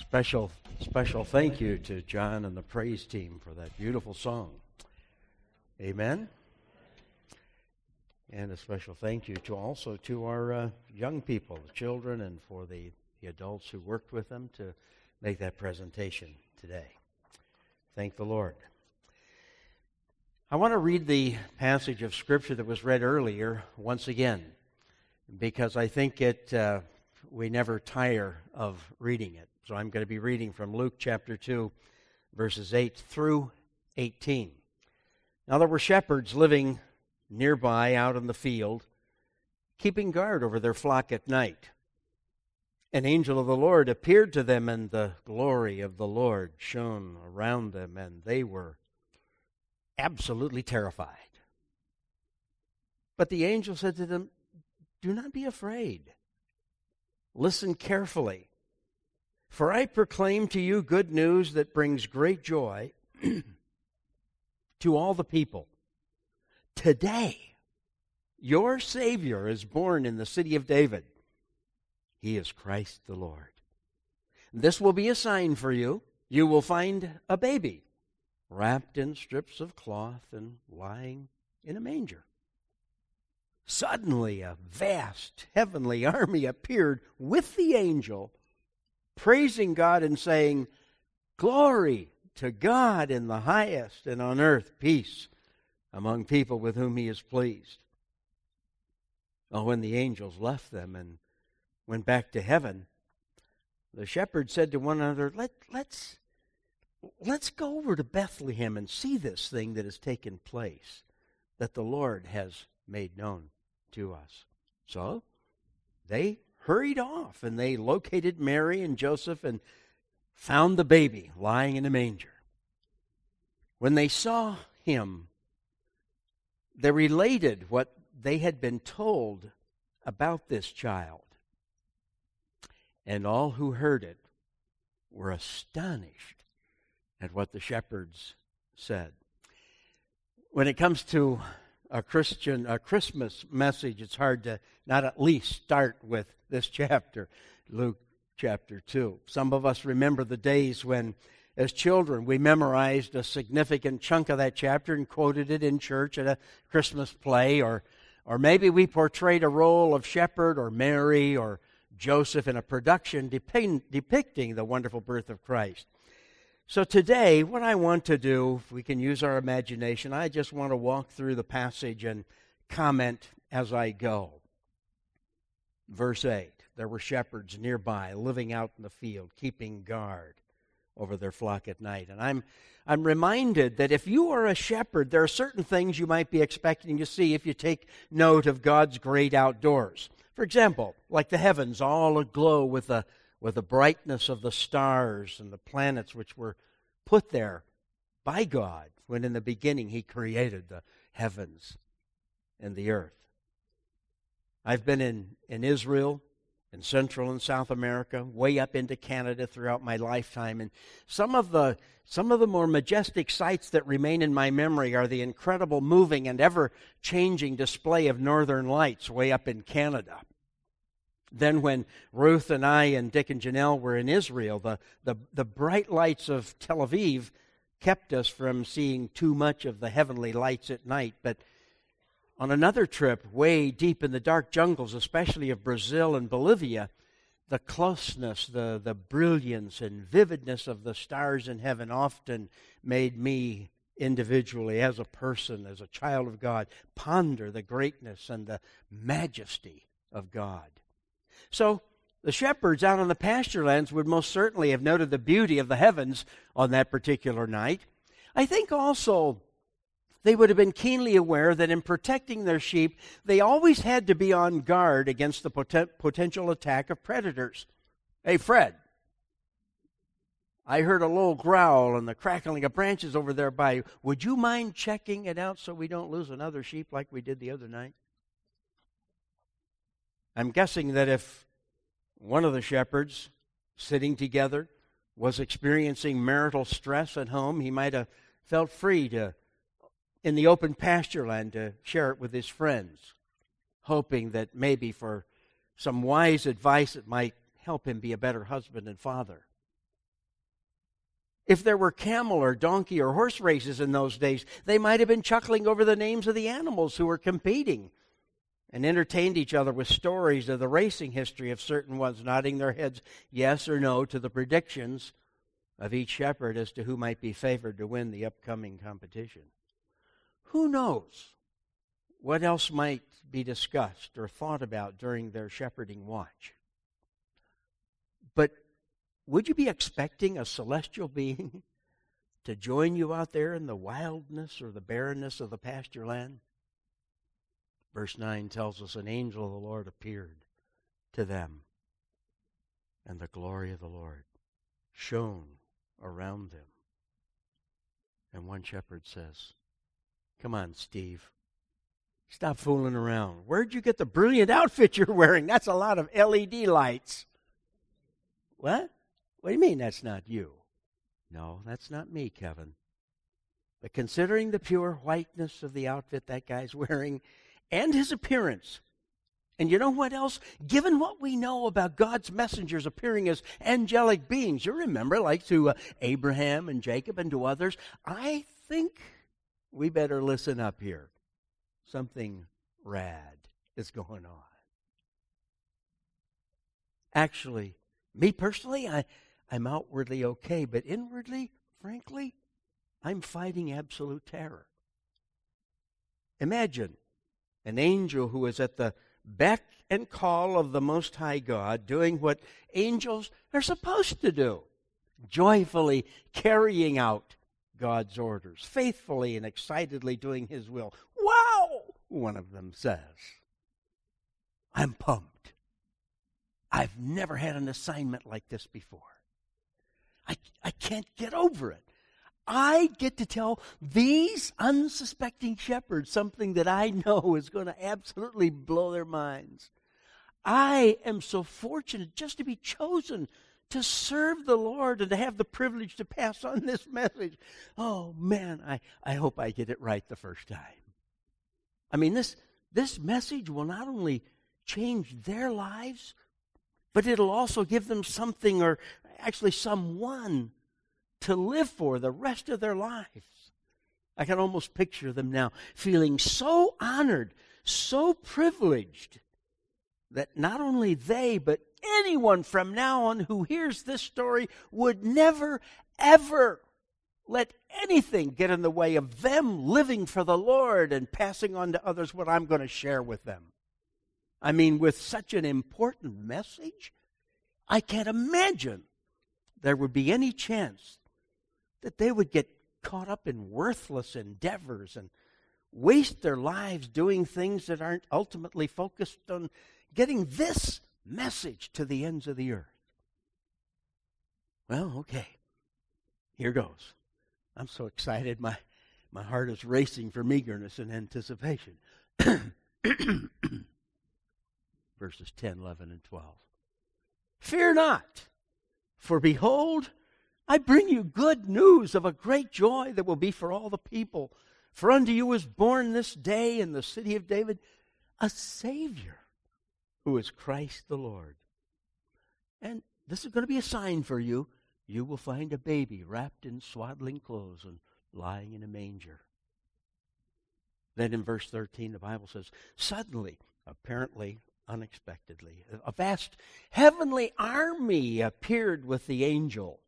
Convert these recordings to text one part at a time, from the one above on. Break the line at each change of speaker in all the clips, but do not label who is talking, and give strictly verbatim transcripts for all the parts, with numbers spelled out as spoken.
Special, special thank you to John and the praise team for that beautiful song. Amen. And a special thank you to also to our uh, young people, the children, and for the, the adults who worked with them to make that presentation today. Thank the Lord. I want to read the passage of Scripture that was read earlier once again, because I think it uh, we never tire of reading it. So I'm going to be reading from Luke chapter two, verses eight through eighteen. Now there were shepherds living nearby out in the field, keeping guard over their flock at night. An angel of the Lord appeared to them, and the glory of the Lord shone around them, and they were absolutely terrified. But the angel said to them, "Do not be afraid. Listen carefully. For I proclaim to you good news that brings great joy to all the people. Today, your Savior is born in the city of David. He is Christ the Lord. This will be a sign for you. You will find a baby wrapped in strips of cloth and lying in a manger." Suddenly, a vast heavenly army appeared with the angel, praising God and saying, "Glory to God in the highest, and on earth peace among people with whom He is pleased." Well, when the angels left them and went back to heaven, the shepherds said to one another, Let, let's, let's go over to Bethlehem and see this thing that has taken place, that the Lord has made known to us. So they hurried off, and they located Mary and Joseph and found the baby lying in a manger. When they saw him, they related what they had been told about this child. And all who heard it were astonished at what the shepherds said. When it comes to a Christian, a Christmas message, it's hard to not at least start with this chapter, Luke chapter two. Some of us remember the days when, as children, we memorized a significant chunk of that chapter and quoted it in church at a Christmas play, or, or maybe we portrayed a role of shepherd or Mary or Joseph in a production depict, depicting the wonderful birth of Christ. So today, what I want to do, if we can use our imagination, I just want to walk through the passage and comment as I go. Verse eight, there were shepherds nearby, living out in the field, keeping guard over their flock at night. And I'm, I'm reminded that if you are a shepherd, there are certain things you might be expecting to see if you take note of God's great outdoors. For example, like the heavens all aglow with the with the brightness of the stars and the planets which were put there by God when in the beginning He created the heavens and the earth. I've been in, in Israel, in Central and South America, way up into Canada throughout my lifetime, and some of the some of the more majestic sights that remain in my memory are the incredible moving and ever-changing display of northern lights way up in Canada. Then when Ruth and I and Dick and Janelle were in Israel, the, the, the bright lights of Tel Aviv kept us from seeing too much of the heavenly lights at night. But on another trip, way deep in the dark jungles, especially of Brazil and Bolivia, the closeness, the, the brilliance and vividness of the stars in heaven often made me individually, as a person, as a child of God, ponder the greatness and the majesty of God. So the shepherds out on the pasture lands would most certainly have noted the beauty of the heavens on that particular night. I think also they would have been keenly aware that in protecting their sheep, they always had to be on guard against the poten- potential attack of predators. Hey, Fred, I heard a low growl and the crackling of branches over there by you. Would you mind checking it out so we don't lose another sheep like we did the other night? I'm guessing that if one of the shepherds sitting together was experiencing marital stress at home, he might have felt free to, in the open pasture land, to share it with his friends, hoping that maybe for some wise advice it might help him be a better husband and father. If there were camel or donkey or horse races in those days, they might have been chuckling over the names of the animals who were competing and entertained each other with stories of the racing history of certain ones, nodding their heads yes or no to the predictions of each shepherd as to who might be favored to win the upcoming competition. Who knows what else might be discussed or thought about during their shepherding watch? But would you be expecting a celestial being to join you out there in the wildness or the barrenness of the pasture land? Verse nine tells us an angel of the Lord appeared to them, and the glory of the Lord shone around them. And one shepherd says, "Come on, Steve. Stop fooling around. Where'd you get the brilliant outfit you're wearing? That's a lot of L E D lights." What? What do you mean that's not you? No, that's not me, Kevin. But considering the pure whiteness of the outfit that guy's wearing and his appearance, and you know what else? Given what we know about God's messengers appearing as angelic beings, you remember, like to uh, Abraham and Jacob and to others, I think we better listen up here. Something rad is going on. Actually, me personally, I, I'm outwardly okay, but inwardly, frankly, I'm fighting absolute terror. Imagine an angel who is at the beck and call of the Most High God, doing what angels are supposed to do, joyfully carrying out God's orders, faithfully and excitedly doing His will. Wow, one of them says. I'm pumped. I've never had an assignment like this before. I, I can't get over it. I get to tell these unsuspecting shepherds something that I know is going to absolutely blow their minds. I am so fortunate just to be chosen to serve the Lord and to have the privilege to pass on this message. Oh, man, I, I hope I get it right the first time. I mean, this, this message will not only change their lives, but it'll also give them something, or actually someone, to live for the rest of their lives. I can almost picture them now feeling so honored, so privileged, that not only they, but anyone from now on who hears this story would never, ever let anything get in the way of them living for the Lord and passing on to others what I'm going to share with them. I mean, with such an important message, I can't imagine there would be any chance that they would get caught up in worthless endeavors and waste their lives doing things that aren't ultimately focused on getting this message to the ends of the earth. Well, okay. Here goes. I'm so excited. My, my heart is racing from eagerness and anticipation. Verses ten, eleven, and twelve. Fear not, for behold, I bring you good news of a great joy that will be for all the people. For unto you is born this day in the city of David a Savior, who is Christ the Lord. And this is going to be a sign for you. You will find a baby wrapped in swaddling clothes and lying in a manger. Then in verse thirteen, the Bible says, suddenly, apparently unexpectedly, a vast heavenly army appeared with the angel.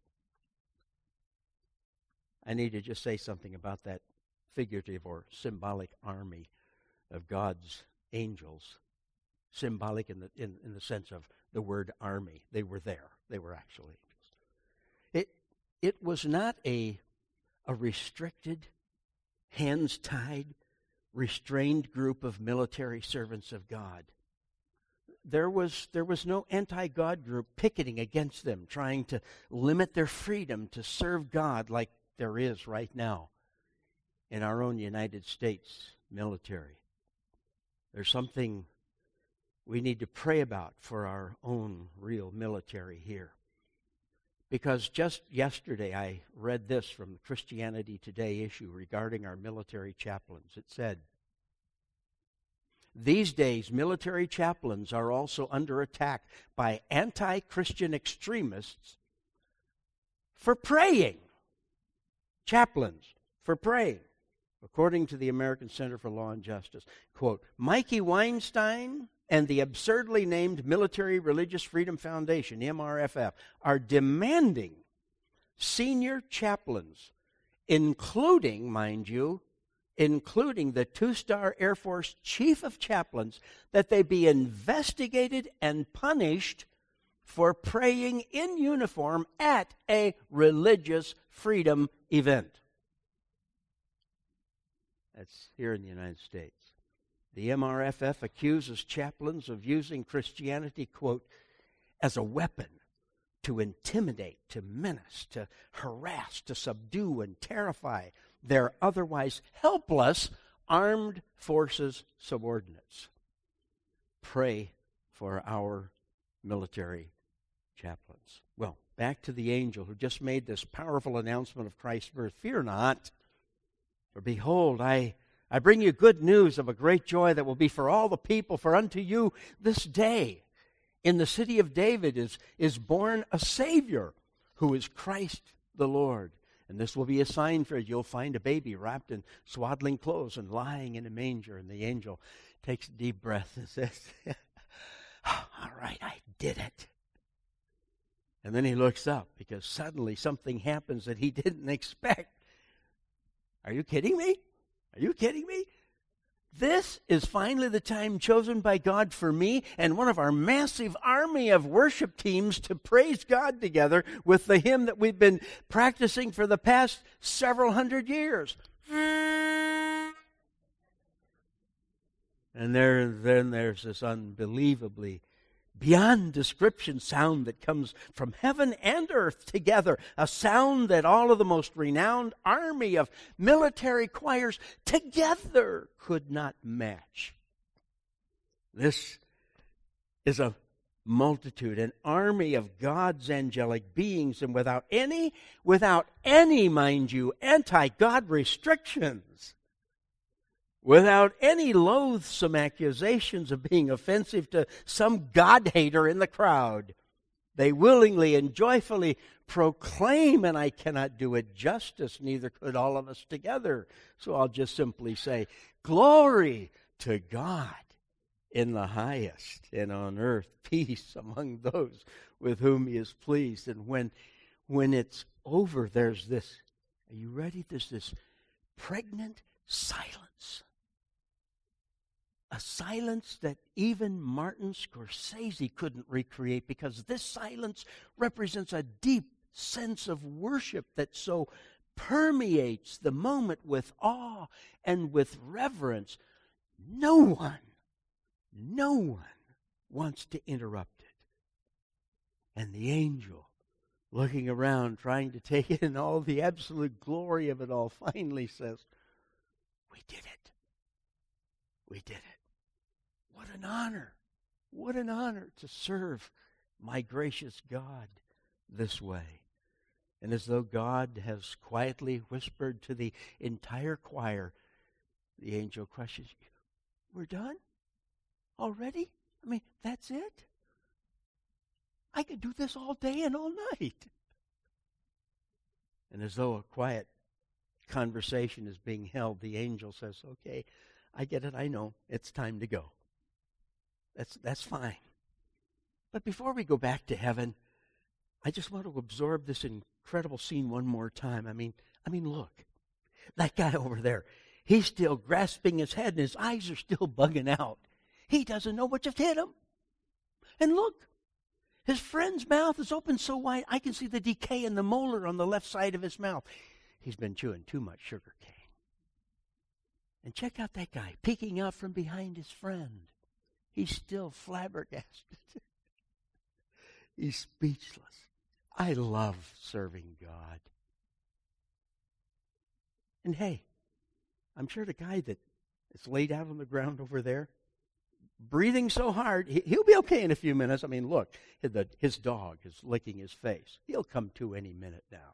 I need to just say something about that figurative or symbolic army of God's angels. Symbolic in the in, in the sense of the word army. They were there. They were actually angels. It it was not a a restricted, hands tied, restrained group of military servants of God. There was there was no anti-God group picketing against them, trying to limit their freedom to serve God like there is right now in our own United States military. There's something we need to pray about for our own real military here. Because just yesterday I read this from the Christianity Today issue regarding our military chaplains. It said, these days, military chaplains are also under attack by anti-Christian extremists for praying chaplains for praying, according to the American Center for Law and Justice. Quote, Mikey Weinstein and the absurdly named Military Religious Freedom Foundation, M R F F, are demanding senior chaplains, including, mind you, including the two-star Air Force Chief of Chaplains, that they be investigated and punished for praying in uniform at a religious freedom event. That's here in the United States. The M R F F accuses chaplains of using Christianity, quote, as a weapon to intimidate, to menace, to harass, to subdue and terrify their otherwise helpless armed forces subordinates. Pray for our military chaplains. Well, back to the angel who just made this powerful announcement of Christ's birth. Fear not, for behold, I, I bring you good news of a great joy that will be for all the people. For unto you this day in the city of David is, is born a Savior, who is Christ the Lord. And this will be a sign for you. You'll find a baby wrapped in swaddling clothes and lying in a manger. And the angel takes a deep breath and says, oh, all right, I did it. And then he looks up because suddenly something happens that he didn't expect. Are you kidding me? Are you kidding me? This is finally the time chosen by God for me and one of our massive army of worship teams to praise God together with the hymn that we've been practicing for the past several hundred years. And there, then there's this unbelievably beyond description sound that comes from heaven and earth together, a sound that all of the most renowned army of military choirs together could not match. This is a multitude, an army of God's angelic beings, and without any, without any, mind you, anti-God restrictions. Without any loathsome accusations of being offensive to some God-hater in the crowd. They willingly and joyfully proclaim, and I cannot do it justice, neither could all of us together. So I'll just simply say, glory to God in the highest, and on earth peace among those with whom he is pleased. And when, when it's over, there's this, are you ready? There's this pregnant silence. A silence that even Martin Scorsese couldn't recreate, because this silence represents a deep sense of worship that so permeates the moment with awe and with reverence. No one, no one wants to interrupt it. And the angel, looking around, trying to take in all the absolute glory of it all, finally says, we did it. We did it. What an honor, what an honor to serve my gracious God this way. And as though God has quietly whispered to the entire choir, the angel questions, we're done? Already? I mean, that's it? I could do this all day and all night. And as though a quiet conversation is being held, the angel says, okay, I get it, I know, it's time to go. That's that's fine. But before we go back to heaven, I just want to absorb this incredible scene one more time. I mean, I mean, look. That guy over there, he's still grasping his head and his eyes are still bugging out. He doesn't know what just hit him. And look, his friend's mouth is open so wide I can see the decay in the molar on the left side of his mouth. He's been chewing too much sugar cane. And check out that guy peeking out from behind his friend. He's still flabbergasted. He's speechless. I love serving God. And hey, I'm sure the guy that is laid out on the ground over there, breathing so hard, he'll be okay in a few minutes. I mean, look, his dog is licking his face. He'll come to any minute now.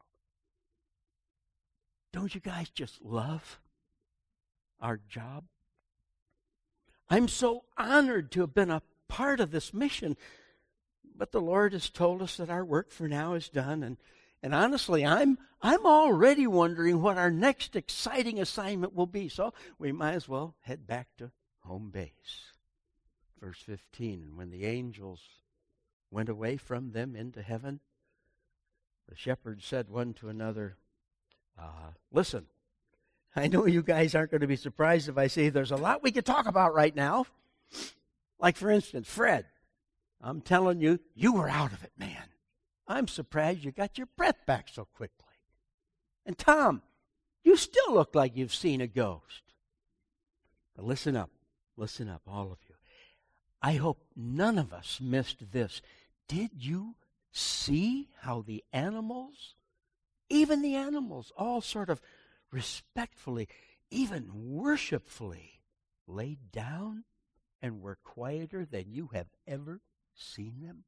Don't you guys just love our job? I'm so honored to have been a part of this mission. But the Lord has told us that our work for now is done, and, And honestly, I'm I'm already wondering what our next exciting assignment will be. So we might as well head back to home base. Verse fifteen, and when the angels went away from them into heaven, the shepherds said one to another, uh, listen, I know you guys aren't going to be surprised if I say there's a lot we could talk about right now. Like, for instance, Fred, I'm telling you, you were out of it, man. I'm surprised you got your breath back so quickly. And Tom, you still look like you've seen a ghost. But listen up, listen up, all of you. I hope none of us missed this. Did you see how the animals, even the animals, all sort of respectfully, even worshipfully, laid down and were quieter than you have ever seen them?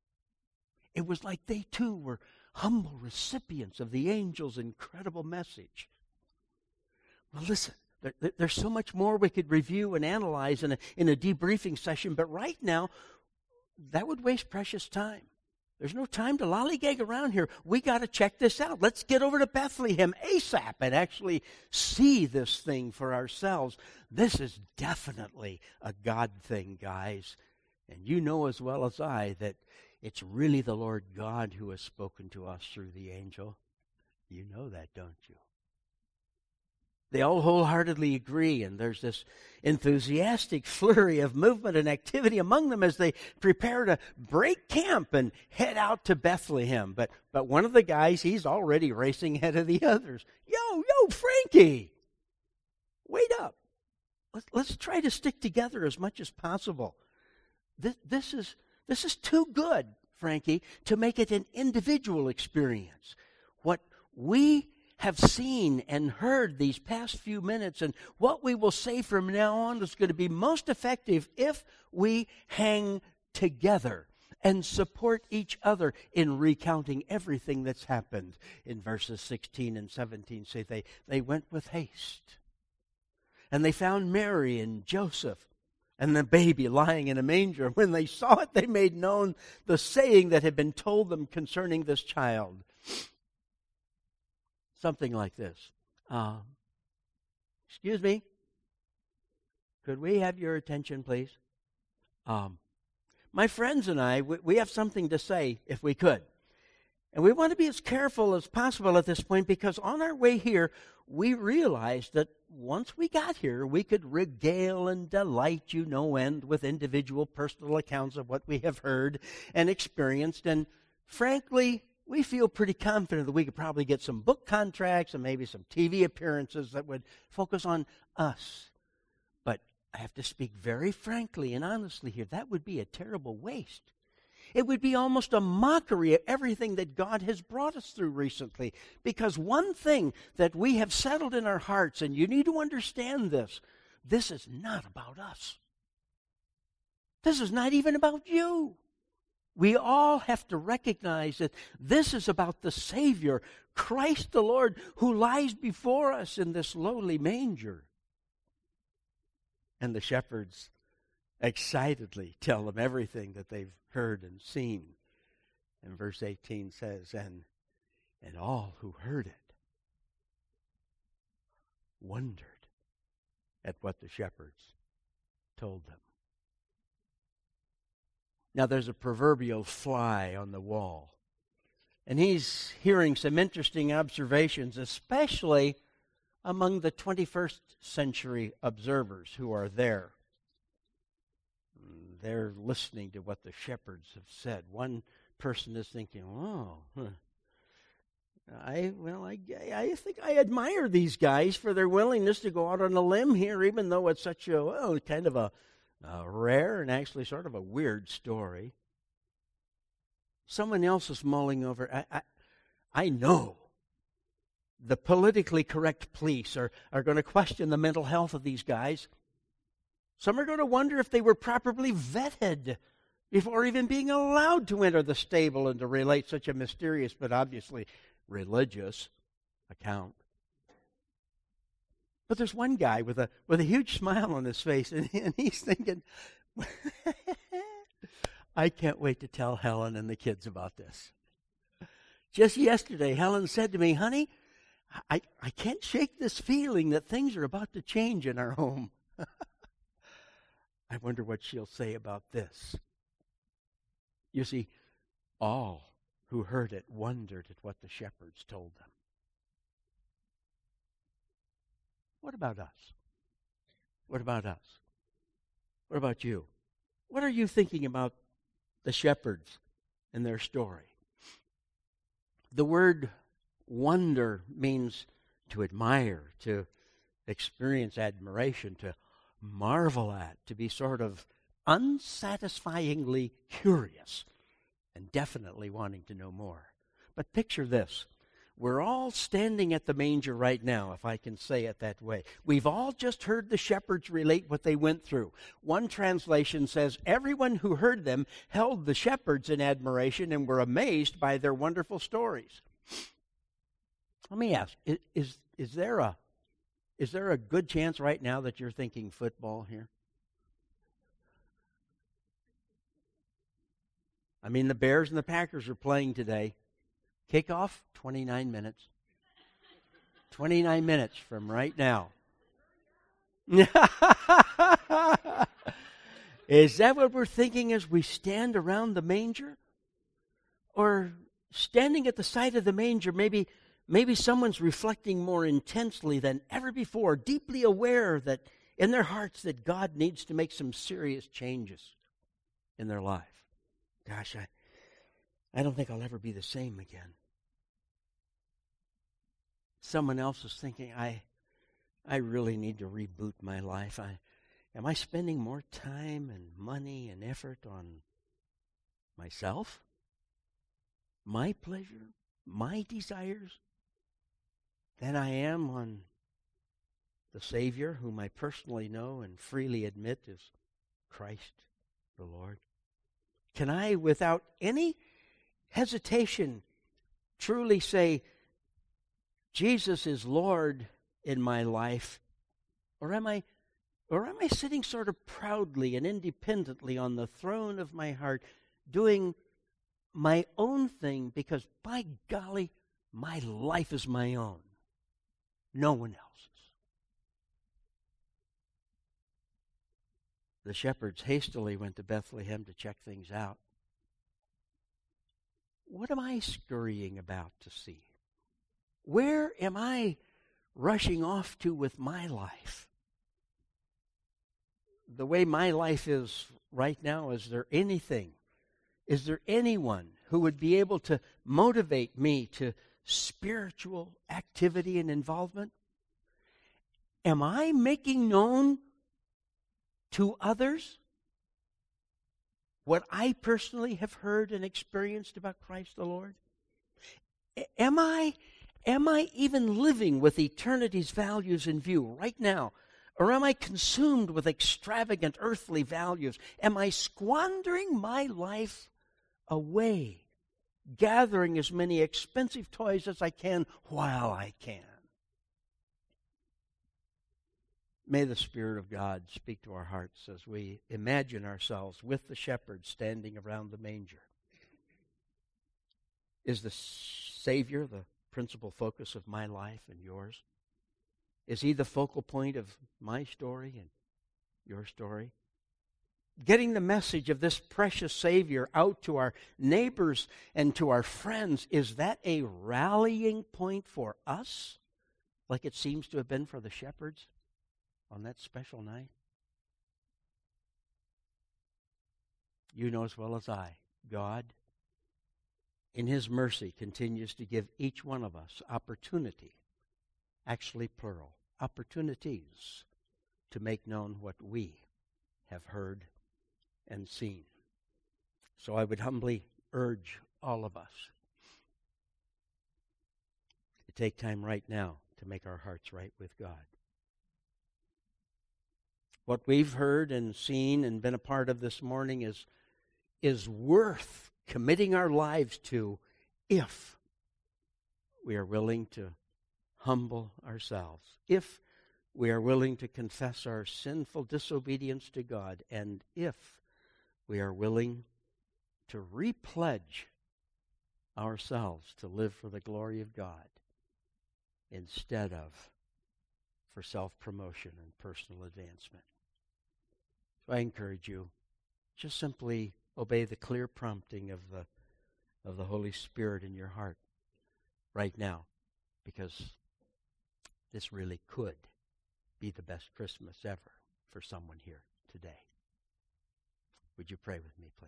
It was like they too were humble recipients of the angel's incredible message. Well, listen, there, there's so much more we could review and analyze in a, in a debriefing session, but right now, that would waste precious time. There's no time to lollygag around here. We got to check this out. Let's get over to Bethlehem ASAP and actually see this thing for ourselves. This is definitely a God thing, guys. And you know as well as I that it's really the Lord God who has spoken to us through the angel. You know that, don't you? They all wholeheartedly agree, and there's this enthusiastic flurry of movement and activity among them as they prepare to break camp and head out to Bethlehem. But but one of the guys, he's already racing ahead of the others. Yo, yo, Frankie, wait up. Let's, let's try to stick together as much as possible. This, this is this is too good, Frankie, to make it an individual experience. What we have seen and heard these past few minutes, and what we will say from now on is going to be most effective if we hang together and support each other in recounting everything that's happened. In verses sixteen and seventeen say they, they went with haste. And they found Mary and Joseph and the baby lying in a manger. When they saw it, they made known the saying that had been told them concerning this child. Something like this. Uh, excuse me. Could we have your attention, please? Um, my friends and I, we, we have something to say, if we could. And we want to be as careful as possible at this point, because on our way here, we realized that once we got here, we could regale and delight you no end with individual personal accounts of what we have heard and experienced. And frankly, we feel pretty confident that we could probably get some book contracts and maybe some T V appearances that would focus on us. But I have to speak very frankly and honestly here. That would be a terrible waste. It would be almost a mockery of everything that God has brought us through recently. Because one thing that we have settled in our hearts, and you need to understand this, this is not about us. This is not even about you. We all have to recognize that this is about the Savior, Christ the Lord, who lies before us in this lowly manger. And the shepherds excitedly tell them everything that they've heard and seen. And verse eighteen says, and, and all who heard it wondered at what the shepherds told them. Now, there's a proverbial fly on the wall, and he's hearing some interesting observations, especially among the twenty-first century observers who are there. They're listening to what the shepherds have said. One person is thinking, oh, huh. I well, I, I think I admire these guys for their willingness to go out on a limb here, even though it's such a, well, kind of a A rare and actually sort of a weird story. Someone else is mulling over. I, I, I know the politically correct police are, are going to question the mental health of these guys. Some are going to wonder if they were properly vetted before even being allowed to enter the stable and to relate such a mysterious but obviously religious account. But there's one guy with a with a huge smile on his face, and, and he's thinking, I can't wait to tell Helen and the kids about this. Just yesterday, Helen said to me, honey, I, I can't shake this feeling that things are about to change in our home. I wonder what she'll say about this. You see, all who heard it wondered at what the shepherds told them. What about us? What about us? What about you? What are you thinking about the shepherds and their story? The word wonder means to admire, to experience admiration, to marvel at, to be sort of unsatisfyingly curious and definitely wanting to know more. But picture this. We're all standing at the manger right now, if I can say it that way. We've all just heard the shepherds relate what they went through. One translation says, everyone who heard them held the shepherds in admiration and were amazed by their wonderful stories. Let me ask, is, is, is there a is there a good chance right now that you're thinking football here? I mean, the Bears and the Packers are playing today. Kickoff, twenty-nine minutes. twenty-nine minutes from right now. Is that what we're thinking as we stand around the manger? Or standing at the side of the manger, maybe maybe someone's reflecting more intensely than ever before, deeply aware that in their hearts that God needs to make some serious changes in their life. Gosh, I I don't think I'll ever be the same again. Someone else is thinking, I I really need to reboot my life. I am I spending more time and money and effort on myself? My pleasure? My desires? Than I am on the Savior, whom I personally know and freely admit is Christ the Lord? Can I, without any hesitation, truly say, Jesus is Lord in my life? Or am I or am I sitting sort of proudly and independently on the throne of my heart, doing my own thing because, by golly, my life is my own, no one else's? The shepherds hastily went to Bethlehem to check things out. What am I scurrying about to see? Where am I rushing off to with my life? The way my life is right now, is there anything, is there anyone who would be able to motivate me to spiritual activity and involvement? Am I making known to others what I personally have heard and experienced about Christ the Lord? Am I, am I even living with eternity's values in view right now? Or am I consumed with extravagant earthly values? Am I squandering my life away, gathering as many expensive toys as I can while I can? May the Spirit of God speak to our hearts as we imagine ourselves with the shepherds standing around the manger. Is the Savior the principal focus of my life and yours? Is He the focal point of my story and your story? Getting the message of this precious Savior out to our neighbors and to our friends, is that a rallying point for us, like it seems to have been for the shepherds on that special night? You know as well as I, God, in His mercy, continues to give each one of us opportunity, actually plural, opportunities to make known what we have heard and seen. So I would humbly urge all of us to take time right now to make our hearts right with God. What we've heard and seen and been a part of this morning is, is worth committing our lives to if we are willing to humble ourselves, if we are willing to confess our sinful disobedience to God, and if we are willing to repledge ourselves to live for the glory of God instead of for self-promotion and personal advancement. So I encourage you, just simply obey the clear prompting of the of the Holy Spirit in your heart right now, because this really could be the best Christmas ever for someone here today. Would you pray with me, please?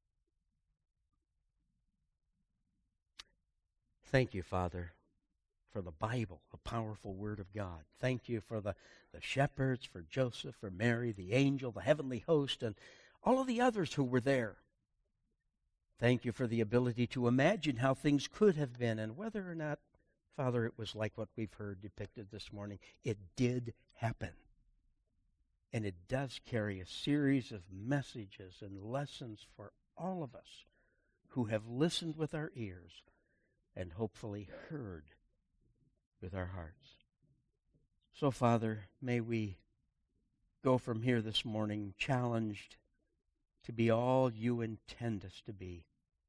Thank you, Father, for the Bible, a powerful Word of God. Thank you for the, the shepherds, for Joseph, for Mary, the angel, the heavenly host, and all of the others who were there. Thank you for the ability to imagine how things could have been, and whether or not, Father, it was like what we've heard depicted this morning. It did happen. And it does carry a series of messages and lessons for all of us who have listened with our ears and hopefully heard with our hearts. So, Father, may we go from here this morning challenged to be all you intend us to be.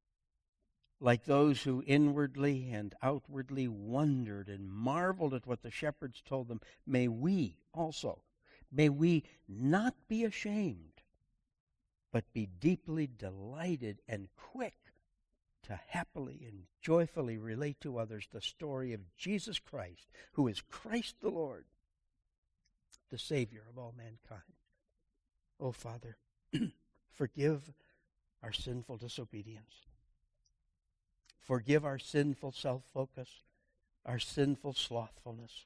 Like those who inwardly and outwardly wondered and marveled at what the shepherds told them, may we also, may we not be ashamed, but be deeply delighted and quick to happily and joyfully relate to others the story of Jesus Christ, who is Christ the Lord, the Savior of all mankind. Oh, Father, forgive our sinful disobedience. Forgive our sinful self-focus, our sinful slothfulness.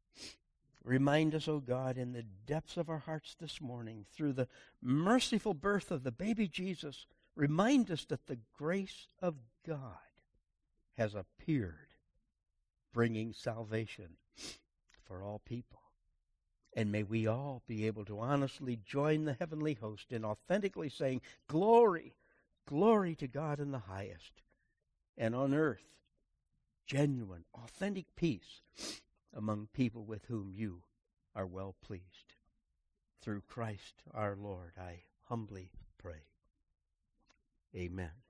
Remind us, O God, in the depths of our hearts this morning, through the merciful birth of the baby Jesus, remind us that the grace of God has appeared, bringing salvation for all people. And may we all be able to honestly join the heavenly host in authentically saying, glory, glory to God in the highest, and on earth, genuine, authentic peace among people with whom you are well pleased. Through Christ our Lord, I humbly pray. Amen.